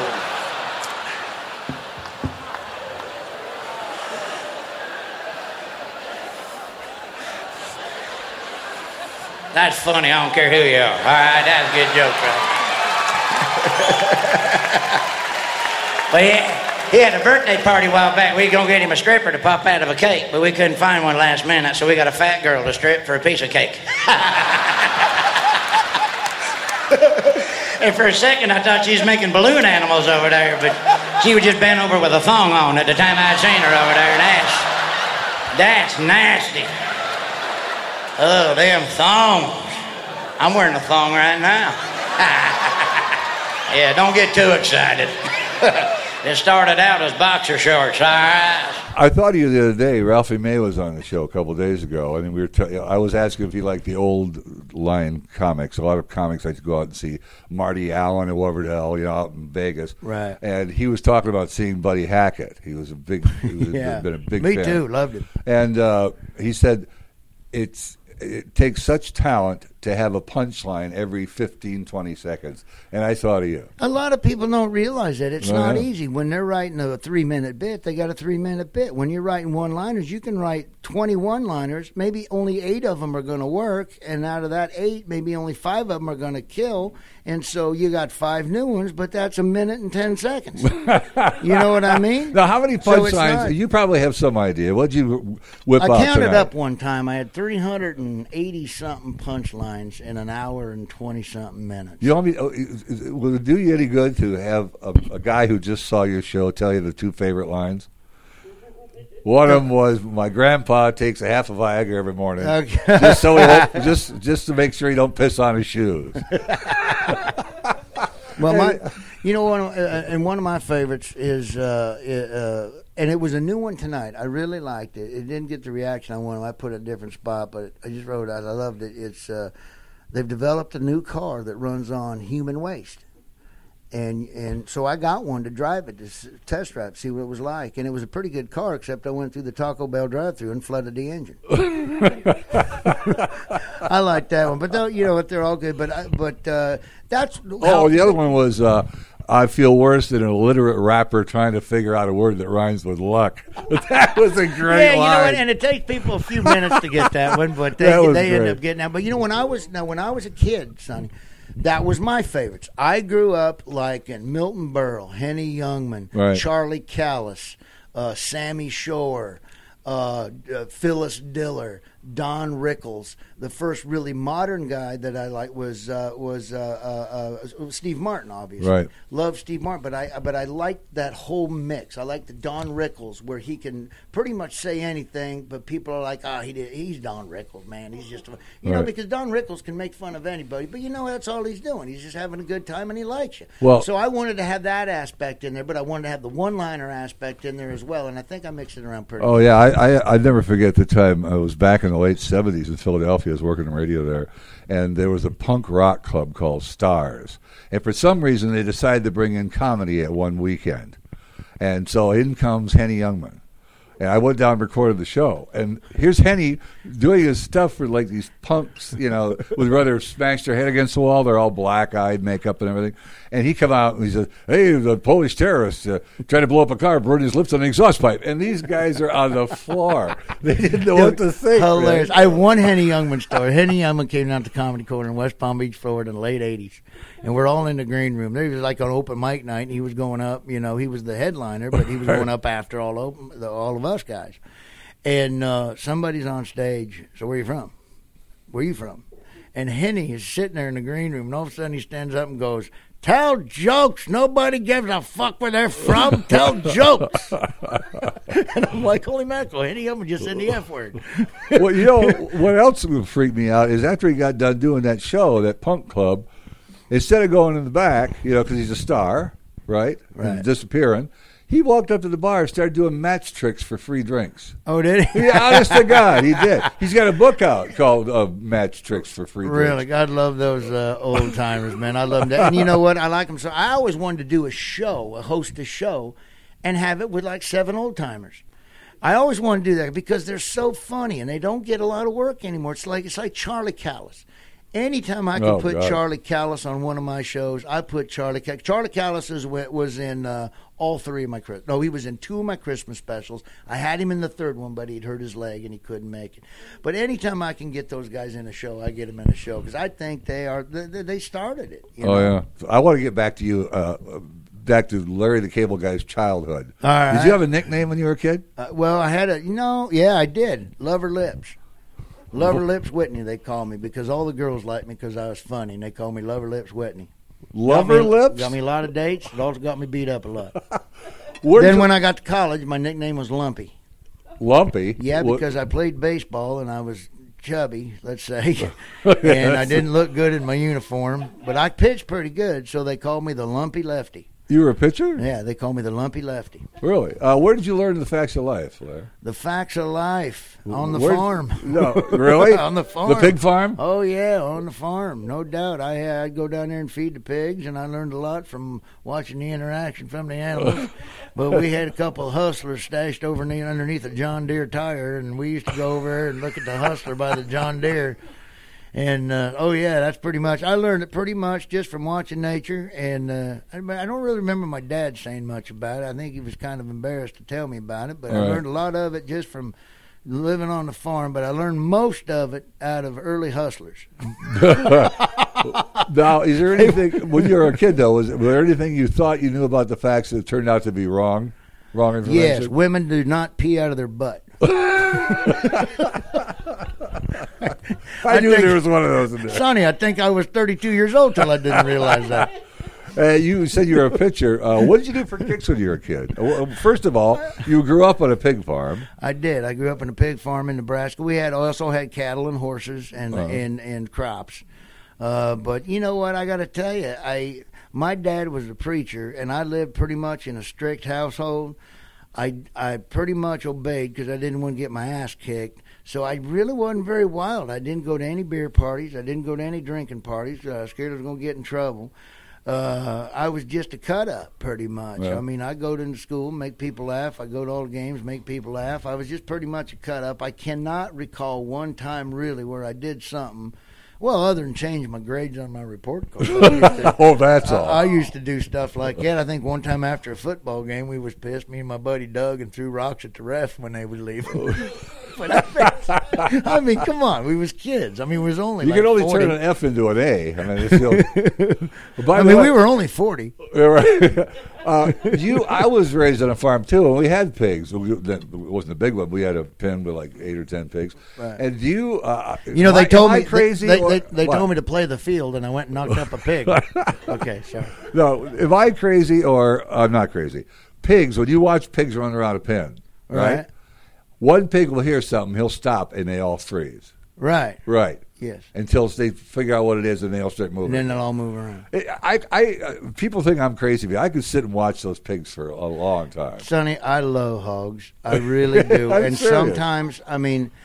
that's funny. I don't care who you are. All right, that's a good joke, right? Well, he, he had a birthday party a while back. We were going to get him a stripper to pop out of a cake, but we couldn't find one last minute, so we got a fat girl to strip for a piece of cake. And for a second, I thought she was making balloon animals over there, but she was just bent over with a thong on at the time I'd seen her over there, and that's, that's nasty. Oh, them thongs. I'm wearing a thong right now. Yeah, don't get too excited. It started out as boxer shorts, all right? I thought of you the other day. Ralphie May was on the show a couple of days ago, and we were. T- I was asking if he liked the old line comics. A lot of comics like to go out and see Marty Allen or whatever the hell, you know, out in Vegas. Right. And he was talking about seeing Buddy Hackett. He was a big. He was yeah. been a big Me fan. too. Loved him. And uh, he said it's. It takes such talent to have a punchline every fifteen, twenty seconds. And I thought of you. A lot of people don't realize that. It's Oh, not yeah. easy. When they're writing a three-minute bit, they got a three-minute bit. When you're writing one-liners, you can write twenty one-liners. Maybe only eight of them are going to work. And out of that eight, maybe only five of them are going to kill. And so you got five new ones, but that's a minute and ten seconds. You know what I mean? Now, how many So it's punchlines? not- you probably have some idea. What'd you whip I out counted tonight? up one time. I had three hundred eighty something punchlines in an hour and twenty something minutes. You want me? oh, is- is- Will it do you any good to have a, a guy who just saw your show tell you the two favorite lines? One of them was, "My grandpa takes a half a Viagra every morning, Okay. just so he won't, just just to make sure he don't piss on his shoes." Well, my, you know, one of, uh, and one of my favorites is, uh, uh, and it was a new one tonight. I really liked it. It didn't get the reaction I wanted. I put it in a different spot, but I just wrote it out. I loved it. It's uh, they've developed a new car that runs on human waste. And and so I got one to drive it, to s- test drive, see what it was like. And it was a pretty good car, except I went through the Taco Bell drive-thru and flooded the engine. I like that one, but though, you know what, they're all good. But I- but uh, that's Oh, how- the other one was, uh, "I feel worse than an illiterate rapper trying to figure out a word that rhymes with luck." That was a great yeah, you line. know what? And it takes people a few minutes to get that one, but they That was they end great. up getting that. But you know, when I was now when I was a kid, Sonny, that was my favorites. I grew up like in Milton Berle, Henny Youngman, Right. Charlie Callis, uh, Sammy Shore, uh, uh, Phyllis Diller, Don Rickles. The first really modern guy that I liked was uh, was uh, uh, uh, Steve Martin, obviously. Right. Love Steve Martin, but I but I liked that whole mix. I like the Don Rickles, where he can pretty much say anything, but people are like, "Ah, oh, he did, he's Don Rickles, man. He's just," a, you know, Right. because Don Rickles can make fun of anybody, but you know that's all he's doing. He's just having a good time and he likes you. Well- so I wanted to have that aspect in there, but I wanted to have the one-liner aspect in there as well, and I think I mixed it around pretty. Oh yeah, I, I I never forget the time I was back in the late seventies in Philadelphia. I was working in radio there, and there was a punk rock club called Stars. And for some reason, they decided to bring in comedy at one weekend. And so in comes Henny Youngman. And I went down and recorded the show. And here's Henny doing his stuff for like these punks, you know, with rather smashed their head against the wall. They're all black-eyed, makeup and everything. And he come out and he says, hey, the Polish terrorists uh, tried to blow up a car, burned his lips on an exhaust pipe. And these guys are on the floor. They didn't know what to think. Hilarious. Right? I have one Henny Youngman story. Henny Youngman came down to Comedy Corner in West Palm Beach, Florida in the late eighties. And we're all in the green room. There was like an open mic night, and he was going up. You know, he was the headliner, but he was going up after all open, the, all of us guys. And uh, somebody's on stage. So where are you from? Where are you from? And Henny is sitting there in the green room, and all of a sudden he stands up and goes, tell jokes. Nobody gives a fuck where they're from. Tell jokes. And I'm like, holy mackerel, Henny Youngman just said the F word. Well, you know, what else would freak me out is after he got done doing that show, that punk club, instead of going in the back, you know, because he's a star, right, right. and disappearing, he walked up to the bar and started doing match tricks for free drinks. Oh, did he? Yeah, honest to God, he did. He's got a book out called uh, Match Tricks for Free Drinks. Really, God love those uh, old timers, man. I love that. And you know what? I like them so. I always wanted to do a show, a host a show, and have it with like seven old timers. I always want to do that because they're so funny and they don't get a lot of work anymore. It's like it's like Charlie Callis. Anytime I could Oh, put God. Charlie Callis on one of my shows, I put Charlie Callis. Charlie Callis is, was in uh, all three of my Christmas. No, he was in two of my Christmas specials. I had him in the third one, but he'd hurt his leg and he couldn't make it. But anytime I can get those guys in a show, I get them in a show because I think they are they, they started it. You know? Oh, yeah. I want to get back to you, uh, back to Larry the Cable Guy's childhood. All right. Did you have a nickname when you were a kid? Uh, well, I had a, you know, yeah, I did. Lover Lips. Lover Lips Whitney, they call me, because all the girls liked me because I was funny, and they call me Lover Lips Whitney. Lover got me, Lips? Got me a lot of dates. It also got me beat up a lot. Where'd Then you- when I got to college, my nickname was Lumpy. Lumpy? Yeah, What- because I played baseball, and I was chubby, let's say, and I didn't look good in my uniform, but I pitched pretty good, so they called me the Lumpy Lefty. You were a pitcher? Yeah, they called me the Lumpy Lefty. Really? Uh, where did you learn the facts of life, Larry? The facts of life on the Where- farm. No, really? On the farm. The pig farm? Oh, yeah, on the farm, no doubt. I, I'd go down there and feed the pigs, and I learned a lot from watching the interaction from the animals. But we had a couple of hustlers stashed over ne- underneath a John Deere tire, and we used to go over there and look at the hustler by the John Deere. And, uh, oh, yeah, that's pretty much, I learned it pretty much just from watching nature. And uh, I, I don't really remember my dad saying much about it. I think he was kind of embarrassed to tell me about it. But I Right. learned a lot of it just from living on the farm. But I learned most of it out of early hustlers. Now, is there anything, when you were a kid, though, was, was there anything you thought you knew about the facts that turned out to be wrong? Wrong information? Yes, women do not pee out of their butt. I, knew think- there was one of those in there. Sonny, I think I was thirty-two years old till I didn't realize that. Uh, you said you were a pitcher. Uh, what did you do for kicks when you were a kid? Uh, well, first of all, you grew up on a pig farm. I did. I grew up in a pig farm in Nebraska. We had also had cattle and horses and Uh-huh. and, and crops. Uh, but you know what? I got to tell you, I my dad was a preacher, and I lived pretty much in a strict household. I I pretty much obeyed because I didn't want to get my ass kicked. So I really wasn't very wild. I didn't go to any beer parties. I didn't go to any drinking parties. Uh, I was scared I was going to get in trouble. Uh, I was just a cut up, pretty much. Yeah. I mean, I go to school, make people laugh. I go to all the games, make people laugh. I was just pretty much a cut up. I cannot recall one time really where I did something. Well, other than change my grades on my report card. I used to- Oh, that's all. I, I used to do stuff like that. I think one time after a football game, we was pissed. Me and my buddy Doug and threw rocks at the ref when they would leave. But I mean, I mean, come on, we was kids. I mean, we was only You like can only forty. turn an F into an A. I mean, it's still. By I the mean, way- we were only forty. Yeah, right. Uh, you, I was raised on a farm too, and we had pigs. We, it wasn't a big one. We had a pen with like eight or ten pigs. Right. And you, uh, You know, am they I- told am I me crazy. They, or- they, they what? told me to play the field, and I went and knocked up a pig. Okay, sorry. No, am I crazy or I'm not crazy? Pigs. When you watch pigs run around a pen, right? Right. One pig will hear something, he'll stop, and they all freeze. Right. Right. Yes. Until they figure out what it is, and they all start moving. And then they'll all move around. I, I, uh, people think I'm crazy, but I could sit and watch those pigs for a long time. Sonny, I love hogs. I really do. I'm and serious. sometimes, I mean,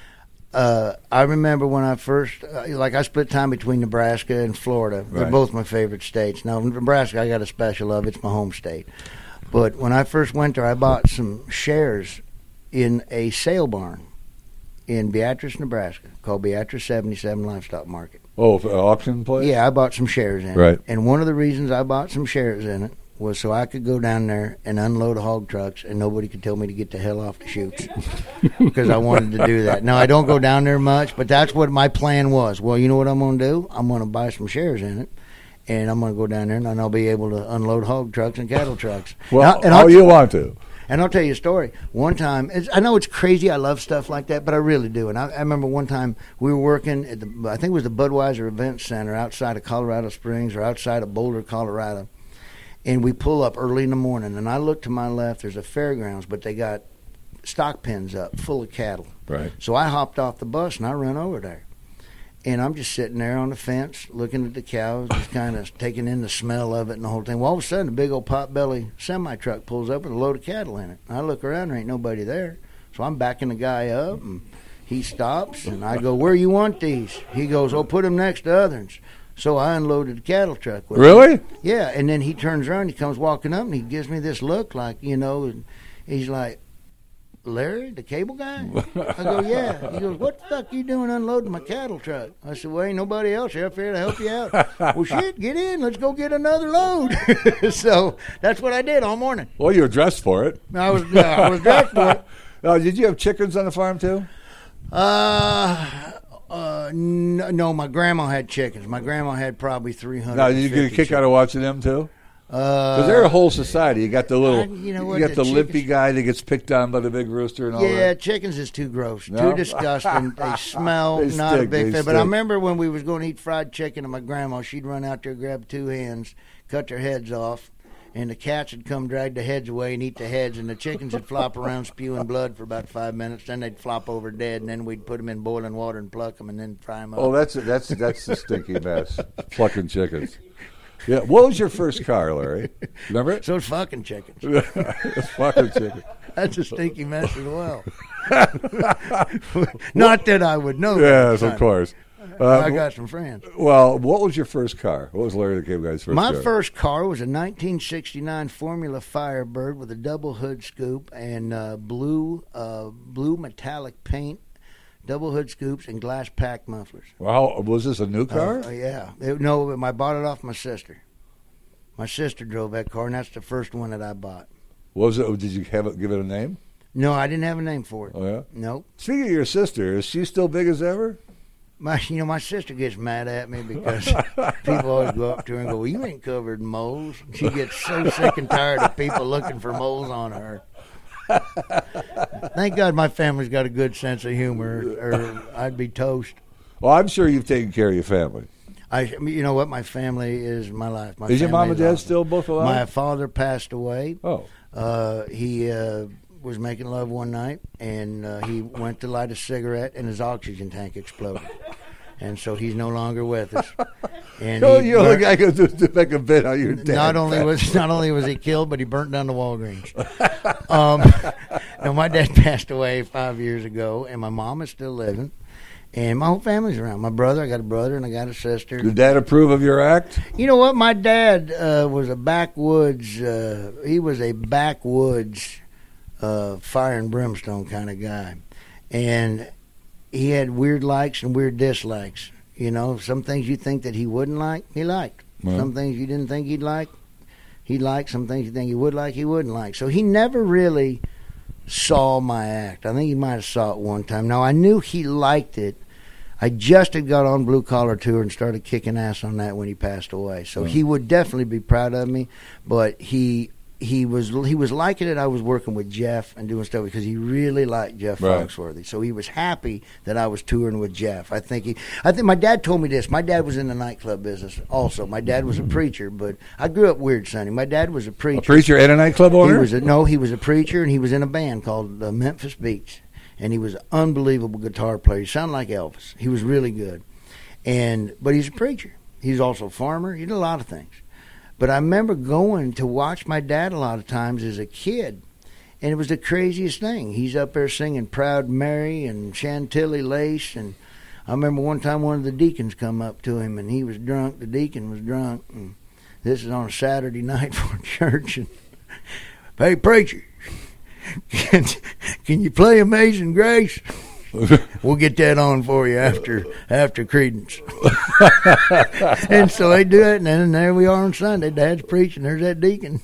Uh, I remember when I first, uh, like I split time between Nebraska and Florida. They're Right. both my favorite states. Now, Nebraska, I got a special love. It's my home state. But when I first went there, I bought some shares in a sale barn in Beatrice, Nebraska, called Beatrice seventy-seven Livestock Market. Oh, for auction place? Yeah, I bought some shares in Right. it. And one of the reasons I bought some shares in it was so I could go down there and unload hog trucks and nobody could tell me to get the hell off the chutes because I wanted to do that. Now, I don't go down there much, but that's what my plan was. Well, you know what I'm going to do? I'm going to buy some shares in it, and I'm going to go down there, and I'll be able to unload hog trucks and cattle trucks. Well, Now- and all I'll- you want to. and I'll tell you a story. One time, it's, I know it's crazy. I love stuff like that, but I really do. And I, I remember one time we were working at the, I think it was the Budweiser Event Center outside of Colorado Springs or outside of Boulder, Colorado. And we pull up early in the morning, and I look to my left. There's a fairgrounds, but they got stock pens up full of cattle. Right. So I hopped off the bus and I run over there. And I'm just sitting there on the fence looking at the cows, just kind of taking in the smell of it and the whole thing. Well, all of a sudden, a big old potbelly semi-truck pulls up with a load of cattle in it. And I look around, there ain't nobody there. So I'm backing the guy up, and he stops, and I go, "Where you want these?" He goes, "Oh, put them next to others." So I unloaded the cattle truck with him. Really? Yeah, and then he turns around, he comes walking up, and he gives me this look like, you know, and he's like, "Larry, the cable guy?" I go, "Yeah." He goes, "What the fuck you doing unloading my cattle truck?" I said, "Well, ain't nobody else here up here to help you out." "Well, shit, get in. Let's go get another load." So that's what I did all morning. Well, you were dressed for it. I was, uh, I was dressed for it. Now, did you have chickens on the farm, too? Uh, uh, no, no, my grandma had chickens. My grandma had probably three hundred. Now, did you get a kick out of watching them, too? Because Uh, they're a whole society. You got the little, I- you know what, got the the, limpy chickens- guy that gets picked on by the big rooster and all Yeah, that. chickens is too gross, No? too disgusting. They smell. They not a stink, big they fan. But I stink. remember when we was going to eat fried chicken, and my grandma, she'd run out there, grab two hens, cut their heads off, and the cats would come drag the heads away and eat the heads, and the chickens would flop around spewing blood for about five minutes. Then they'd flop over dead, and then we'd put them in boiling water and pluck them, and then fry them up. Oh, that's that's that's the stinky mess. Plucking chickens. Yeah. What was your first car, Larry? Remember it? So it's fucking chickens. It's fucking chicken. That's a stinky mess as well. Not that I would know. that at Yes, the of time. course. Uh, I got some friends. Well, what was your first car? What was Larry the Cable Guy's first My car? first car was a nineteen sixty-nine Formula Firebird with a double hood scoop and uh, blue, uh, blue metallic paint, double hood scoops, and glass pack mufflers. Well, was this a new car? Uh, yeah, It- no, I bought it off my sister. My sister drove that car, and that's the first one that I bought. Was it? Did you have it? Give it a name? No, I didn't have a name for it. Oh yeah. Nope. Speaking of your sister, is she still big as ever? My, you know, my sister gets mad at me because people always go up to her and go, "Well, you ain't covered in moles." She gets so sick and tired of people looking for moles on her. Thank God my family's got a good sense of humor, or I'd be toast. Well, I'm sure you've taken care of your family. I, you know what? My family is my life. My Is your mom family and dad awesome. still both alive? My father passed away. Oh. Uh, he uh, was making love one night, and uh, he went to light a cigarette, and his oxygen tank exploded. And so he's no longer with us. And Oh, he you're the burnt- guy who to make a bit on your dad. not only was not only was he killed, but he burnt down the Walgreens. Um, now my dad passed away five years ago, and my mom is still living, and my whole family's around. My brother, I got a brother, and I got a sister. Did Dad approve of your act? You know what? My dad uh, was a backwoods. Uh, he was a backwoods uh, fire and brimstone kind of guy, and he had weird likes and weird dislikes. You know, some things you think that he wouldn't like, he liked. Well. Some things you didn't think he'd like, he liked. Some things you think he would like, he wouldn't like. So he never really saw my act. I think he might have saw it one time. Now, I knew he liked it. I just had got on Blue Collar Tour and started kicking ass on that when he passed away. So Hmm. he would definitely be proud of me, but he he was he was liking it. I was working with Jeff and doing stuff because he really liked Jeff Right. Foxworthy. So he was happy that I was touring with Jeff. I think he I think my dad told me this. My dad was in the nightclub business also. My dad was a preacher, but I grew up weird, Sonny. My dad was a preacher. A preacher and a nightclub He owner? was a, no, he was a preacher, and he was in a band called the Memphis Beats, and he was an unbelievable guitar player. He sounded like Elvis. He was really good, and but he's a preacher. He's also a farmer. He did a lot of things. But I remember going to watch my dad a lot of times as a kid, And it was the craziest thing. He's up there singing Proud Mary and Chantilly Lace. And I remember one time one of the deacons come up to him, and he was drunk. The deacon was drunk. And this is on a Saturday night for church. And, hey, preacher, can, can you play Amazing Grace? We'll get that on for you after after Credence. And so they do it, and then there we are on Sunday. Dad's preaching. There's that deacon.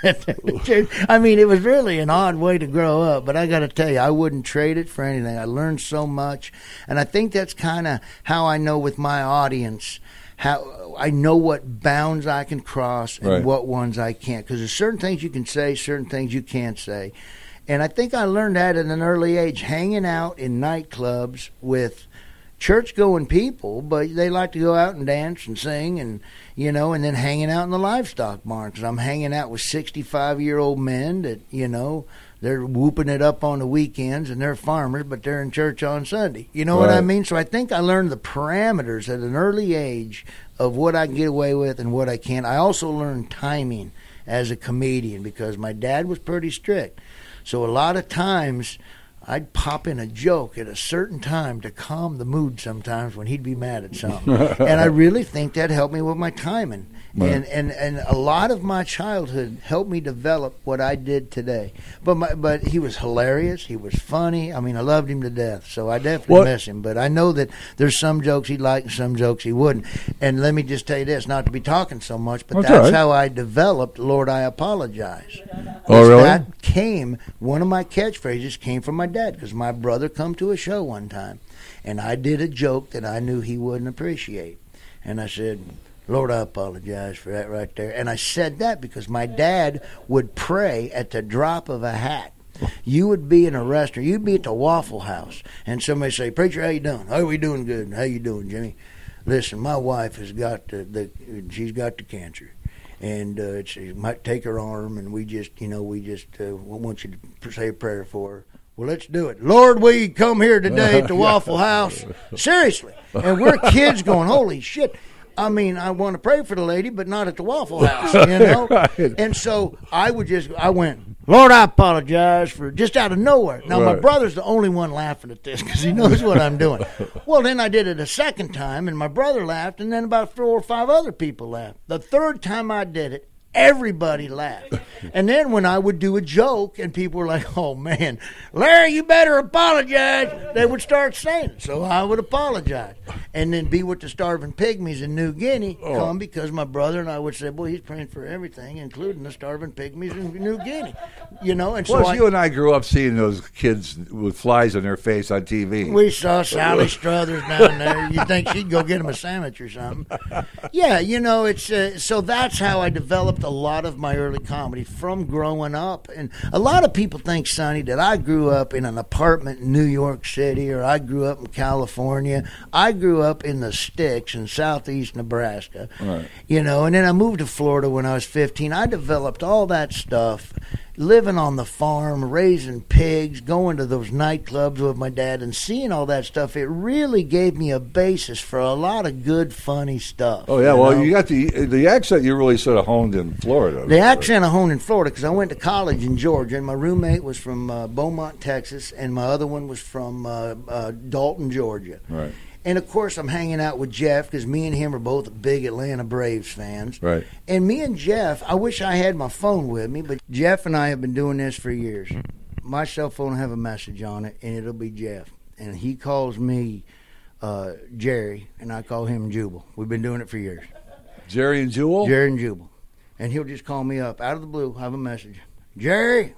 I mean, it was really an odd way to grow up, but I got to tell you, I wouldn't trade it for anything. I learned so much, and I think that's kind of how I know with my audience how I know what bounds I can cross and right. what ones I can't. Because there's certain things you can say, certain things you can't say. And I think I learned that at an early age, hanging out in nightclubs with church-going people, but they like to go out and dance and sing and, you know, and then hanging out in the livestock barn, because I'm hanging out with sixty-five-year-old men that, you know, they're whooping it up on the weekends, and they're farmers, but they're in church on Sunday. You know right. what I mean? So I think I learned the parameters at an early age of what I can get away with and what I can't. I also learned timing as a comedian because my dad was pretty strict. So a lot of times I'd pop in a joke at a certain time to calm the mood sometimes when he'd be mad at something. And I really think that helped me with my timing. Right. And, and and a lot of my childhood helped me develop what I did today. But my, but he was hilarious. He was funny. I mean, I loved him to death. So I definitely what? miss him. But I know that there's some jokes he'd like and some jokes he wouldn't. And let me just tell you this, not to be talking so much, but that's, that's right. how I developed Lord, I Apologize. Oh, really? That came, one of my catchphrases came from my dad, because my brother come to a show one time, and I did a joke that I knew he wouldn't appreciate. And I said, Lord, I apologize for that right there. And I said that because my dad would pray at the drop of a hat. You would be in a restaurant. You'd be at the Waffle House, and somebody say, Preacher, how you doing? How we doing good? How you doing, Jimmy? Listen, my wife has got the, the she's got the cancer. And uh, she might take her arm, and we just, you know, we just uh, want you to say a prayer for her. Well, let's do it. Lord, we come here today at the Waffle House. Seriously. And we're kids going, holy shit. I mean, I want to pray for the lady, but not at the Waffle House, you know? Right. And so I would just, I went, Lord, I apologize for just out of nowhere. Now, right. my brother's the only one laughing at this because he knows what I'm doing. Well, then I did it a second time, and my brother laughed, and then about four or five other people laughed. The third time I did it, everybody laughed. And then when I would do a joke and people were like, oh, man, Larry, you better apologize, they would start saying it. So I would apologize. And then be with the starving pygmies in New Guinea oh. come because my brother and I would say, boy, he's praying for everything, including the starving pygmies in New Guinea. You know, and Plus, so I, you and I grew up seeing those kids with flies on their face on T V. We saw Sally Struthers down there. You think she'd go get him a sandwich or something? Yeah, you know, it's uh, so that's how I developed a lot of my early comedy from growing up. And a lot of people think, Sonny, that I grew up in an apartment in New York City or I grew up in California. I grew up in the sticks in southeast Nebraska. Right. You know, and then I moved to Florida when I was fifteen. I developed all that stuff, living on the farm, raising pigs, going to those nightclubs with my dad and seeing all that stuff. It really gave me a basis for a lot of good, funny stuff. Oh, yeah. You Well, know? you got the the accent you really sort of honed in Florida. The accent I honed in Florida because I went to college in Georgia, and my roommate was from uh, Beaumont, Texas, and my other one was from uh, uh, Dalton, Georgia. Right. And, of course, I'm hanging out with Jeff because me and him are both big Atlanta Braves fans. Right. And me and Jeff, I wish I had my phone with me, but Jeff and I have been doing this for years. My cell phone will have a message on it, and it'll be Jeff. And he calls me uh, Jerry, and I call him Jubal. We've been doing it for years. Jerry and Jewel? Jerry and Jubal. And he'll just call me up out of the blue, have a message. Jerry,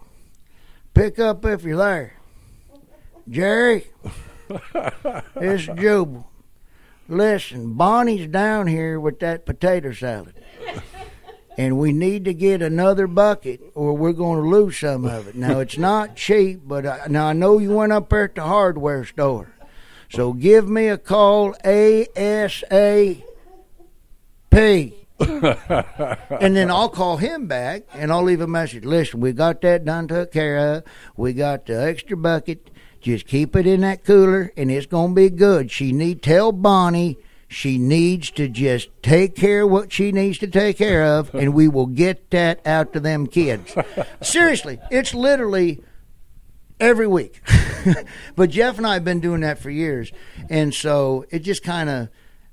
pick up if you're there. Jerry. It's Jubal. Listen, Bonnie's down here with that potato salad. And we need to get another bucket or we're going to lose some of it. Now, it's not cheap, but I, now I know you went up there at the hardware store. So give me a call A S A P. And then I'll call him back and I'll leave a message. Listen, we got that done, took care of. We got the extra bucket. Just keep it in that cooler, and it's going to be good. She need tell Bonnie She needs to just take care of what she needs to take care of, and we will get that out to them kids. Seriously, it's literally every week. But Jeff and I have been doing that for years, and so it just kind of,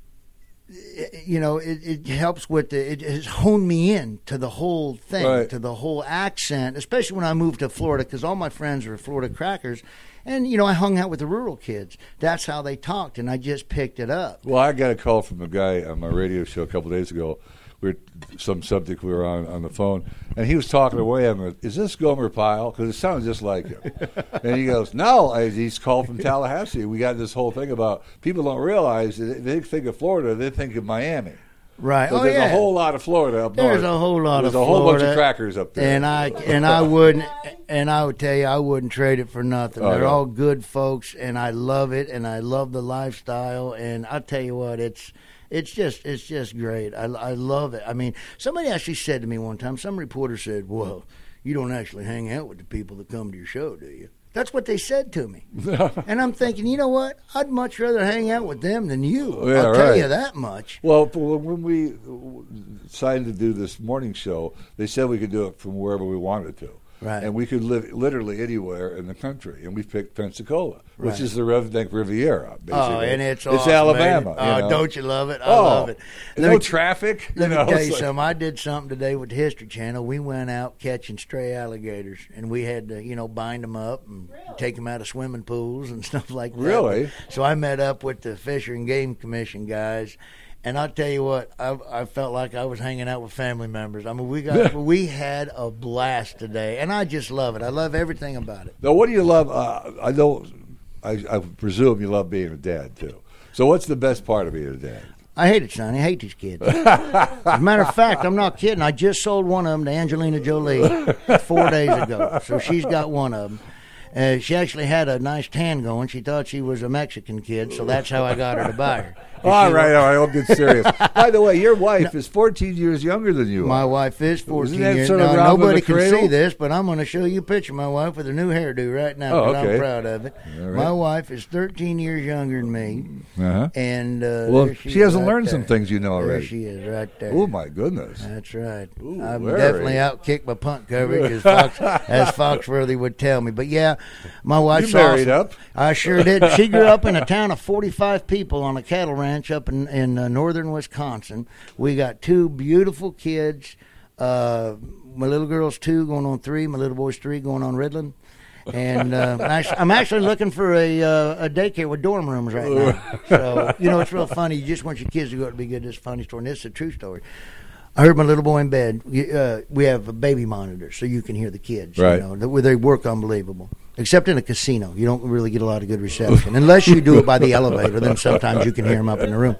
you know, it, it helps with the, it has honed me in to the whole thing, right. to the whole accent, especially when I moved to Florida, because all my friends were Florida crackers. And, you know, I hung out with the rural kids. That's how they talked, and I just picked it up. Well, I got a call from a guy on my radio show a couple of days ago. We were, some subject we were on on the phone, and he was talking away. I'm like, is this Gomer Pyle? Because it sounds just like him. And he goes, no, I, he's called from Tallahassee. We got this whole thing about people don't realize, they, they think of Florida, they think of Miami. Right. So oh, there's yeah. a whole lot of Florida up There's north. a whole lot there's of a whole Florida, bunch of crackers up there. And I and I wouldn't and I would tell you I wouldn't trade it for nothing. Oh, They're yeah. all good folks, and I love it, and I love the lifestyle. And I tell you what, it's it's just it's just great. I, I love it. I mean, somebody actually said to me one time. Some reporter said, "Well, you don't actually hang out with the people that come to your show, do you?" That's what they said to me. And I'm thinking, you know what? I'd much rather hang out with them than you. Yeah, I'll tell right. you that much. Well, when we decided to do this morning show, they said we could do it from wherever we wanted to. Right. And we could live literally anywhere in the country. And we picked Pensacola, which Right. is the Redneck Riviera, basically. Oh, and it's It's awesome, Alabama. man. Oh, you know? don't you love it? I oh, love it. No me- traffic. Let you me know, tell it's you like- something. I did something today with the History Channel. We went out catching stray alligators, and we had to, you know, bind them up and take them out of swimming pools and stuff like that. Really? So I met up with the Fish and Game Commission guys, and I'll tell you what, I, I felt like I was hanging out with family members. I mean, we got we had a blast today, and I just love it. I love everything about it. Now, what do you love? Uh, I don't. I, I presume you love being a dad too. So, what's the best part of being a dad? I hate it, Sonny. I hate these kids. As a matter of fact, I'm not kidding. I just sold one of them to Angelina Jolie four days ago. So she's got one of them. Uh, she actually had a nice tan going. She thought she was a Mexican kid, so that's how I got her to buy her. All She right, wa- all right. I'll get serious. By the way, your wife is fourteen years younger than you My are. wife is fourteen that years sort of now. Robin Nobody the can Cradle? see this, but I'm going to show you a picture of my wife with a new hairdo right now. Oh, 'cause okay. I'm proud of it. All right. My wife is thirteen years younger than me, Uh-huh. and uh, Well, there she is hasn't right learned some there. things you know There already. she is, right there. Oh my goodness! That's right. Ooh, I've Larry. definitely outkicked my punt coverage, as, Fox, as Foxworthy would tell me. But yeah, my wife's You married awesome. up. I sure did. She grew up in a town of forty-five people on a cattle ranch up in, in uh, northern Wisconsin. We got two beautiful kids. Uh, my little girl's two, going on three. My little boy's three, going on Riddlin'. And uh, actually, I'm actually looking for a uh, a daycare with dorm rooms right now. So, you know, it's real funny. You just want your kids to go out to be good. This is a funny story, and this is a true story. I heard my little boy in bed. Uh, we have a baby monitor, so you can hear the kids. Right. You know, they work unbelievable. Except in a casino, you don't really get a lot of good reception unless you do it by the elevator. Then sometimes you can hear him up in the room.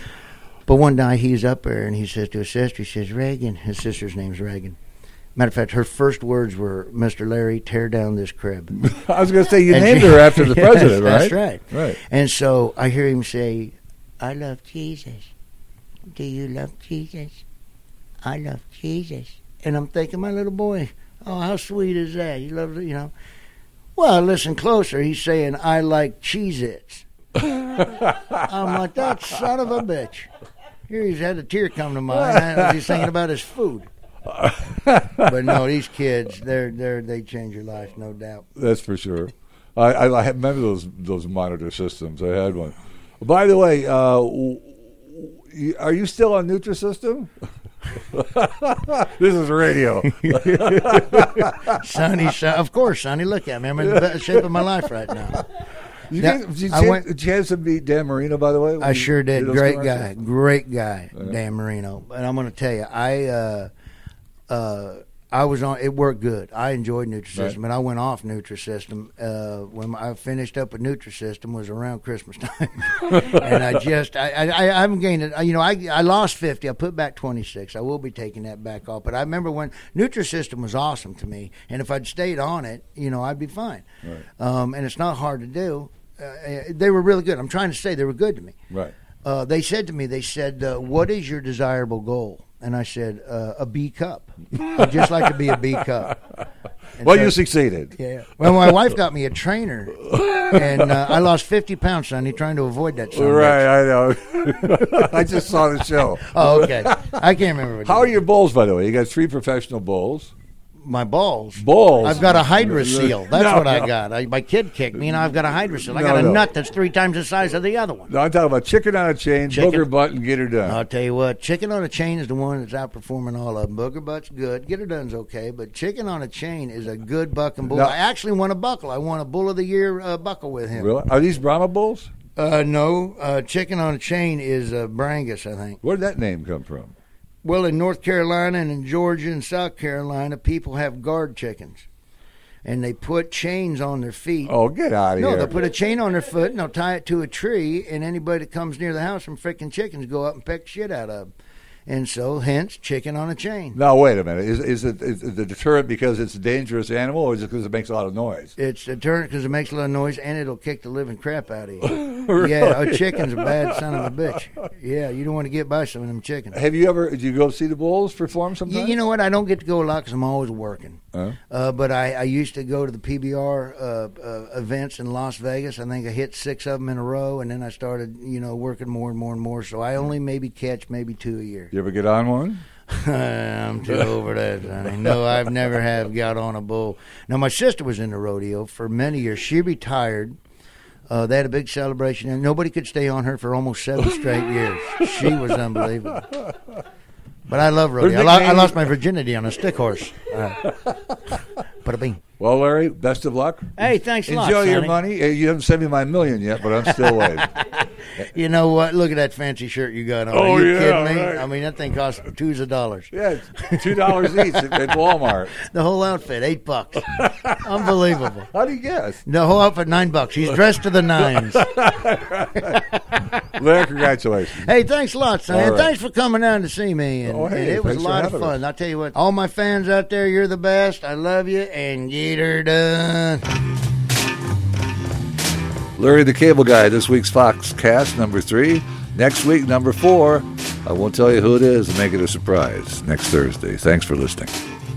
But one night he's up there and he says to his sister, he says, "Reagan." His sister's name's Reagan. Matter of fact, her first words were, "Mister Larry, tear down this crib." I was going to say you And named she- her after the Yes, president, right? That's right. Right. And so I hear him say, "I love Jesus. Do you love Jesus? I love Jesus." And I'm thinking, my little boy, oh, how sweet is that? You love, you know. Well, listen closer. He's saying, "I like Cheez-Its." I'm like, that son of a bitch. Here he's had a tear come to mind. He's thinking about his food. But no, these kids, they're they're they change your life, no doubt. That's for sure. I, I, I remember those those monitor systems. I had one. By the way, uh, w- w- are you still on Nutrisystem? This is radio. Sonny, son, of course, Sonny. Look at me. I'm in the best shape of my life right now. You Now, get, did, you I chance, went- did you chance to meet Dan Marino, by the way? when I you sure did. those Great commercials? guy. Great guy, Yeah. Dan Marino. And I'm going to tell you, I uh, uh, I was on. It worked good. I enjoyed Nutrisystem, Right. and I went off Nutrisystem uh, when I finished up with Nutrisystem was around Christmas time, and I just I I, I haven't gained it. You know, I I lost fifty. I put back twenty-six. I will be taking that back off. But I remember when Nutrisystem was awesome to me, and if I'd stayed on it, you know, I'd be fine. Right. Um, and it's not hard to do. Uh, they were really good. I'm trying to say they were good to me. Right. Uh, they said to me, they said, uh, "What is your desirable goal?" And I said, uh, "A B cup. I'd just like to be a B cup." And Well, so- you succeeded. Yeah. Well, my wife got me a trainer, and uh, I lost fifty pounds, Sonny, trying to avoid that. son of a Right, I know. bitch. I just saw the show. Oh, okay. I can't remember. What How are your bowls, by the way? You got three professional bowls. My balls. Balls. I've got a hydra seal. That's No, what no. I got. I, my kid kicked me, and I've got a hydra seal. I No, got a no. nut that's three times the size of the other one. No, I'm talking about chicken on a chain, Chicken- booger butt, and get her done. I'll tell you what, chicken on a chain is the one that's outperforming all of them. Booger butt's good. Get her done's okay, but chicken on a chain is a good buck and bull. No. I actually won a buckle. I won a bull of the year uh, buckle with him. Really? Are these Brahma bulls? Uh, no, uh, chicken on a chain is uh, Brangus, I think. Where'd that name come from? Well, in North Carolina and in Georgia and South Carolina, people have guard chickens. And they put chains on their feet. Oh, get out of No, here. they'll put a chain on their foot and they'll tie it to a tree, and anybody that comes near the house from frickin' chickens go up and peck shit out of them. And so, hence, chicken on a chain. Now, wait a minute. Is, is, it, is it the deterrent because it's a dangerous animal, or is it because it makes a lot of noise? It's a deterrent because it makes a lot of noise, and it'll kick the living crap out of you. Yeah, a chicken's a bad son of a bitch. Yeah, you don't want to get by some of them chickens. Have you ever, did you go see the bulls perform You, sometime? you know what? I don't get to go a lot because I'm always working. Huh? Uh, but I, I used to go to the P B R uh, uh, events in Las Vegas. I think I hit six of them in a row, and then I started, you know, working more and more and more. So I only maybe catch maybe two a year. You ever get on one? I'm too over that, Sonny. No, I've never have got on a bull. Now, my sister was in the rodeo for many years. She retired. Uh, they had a big celebration, and nobody could stay on her for almost seven straight years. She was unbelievable. But I love rodeo. I, lo- I lost my virginity on a stick horse. Uh, Bada bing. Well, Larry, best of luck. Hey, thanks a lot, Enjoy your Sonny. money. Uh, You haven't sent me my million yet, but I'm still waiting. You know what? Look at that fancy shirt you got on. Oh, Are you yeah, kidding me? right. I mean, that thing costs twos of dollars. Yeah, it's two dollars each at, at Walmart. The whole outfit, eight bucks. Unbelievable. How do you guess? The whole outfit, nine bucks. He's dressed to the nines. Larry, congratulations. Hey, thanks a lot, son. All And right. thanks for coming down to see me. And, Oh, hey, and it was a thanks for lot of having fun. us. I'll tell you what, all my fans out there, you're the best. I love you, and get her done. Larry the Cable Guy, this week's Fox Cast, number three. Next week, number four. I won't tell you who it is and make it a surprise next Thursday. Thanks for listening.